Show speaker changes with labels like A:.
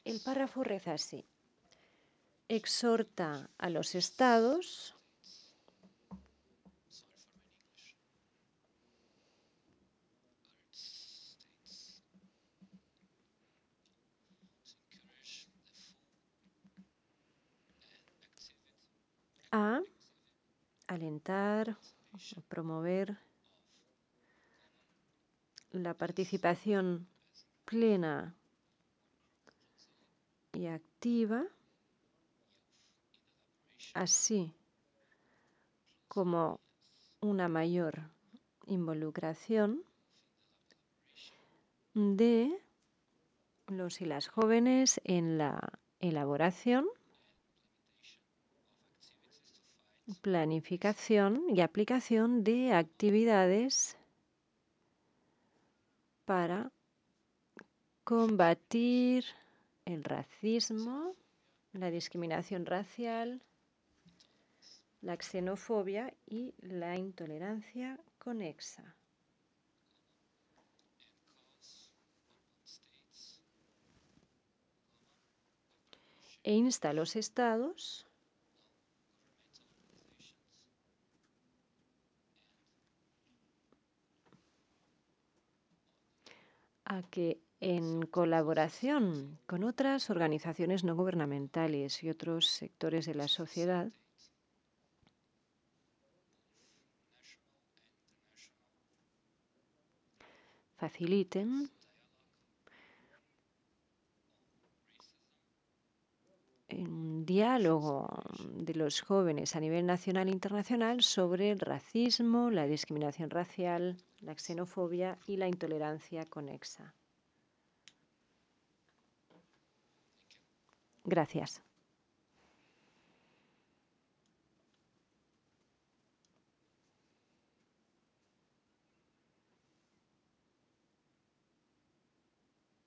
A: El párrafo reza así: exhorta a los estados a alentar, a promover la participación plena y activa, así como una mayor involucración de los y las jóvenes en la elaboración, planificación y aplicación de actividades para combatir el racismo, la discriminación racial, la xenofobia y la intolerancia conexa. E insta a los estados a que, en colaboración con otras organizaciones no gubernamentales y otros sectores de la sociedad, faciliten un diálogo de los jóvenes a nivel nacional e internacional sobre el racismo, la discriminación racial, la xenofobia y la intolerancia conexa. Gracias.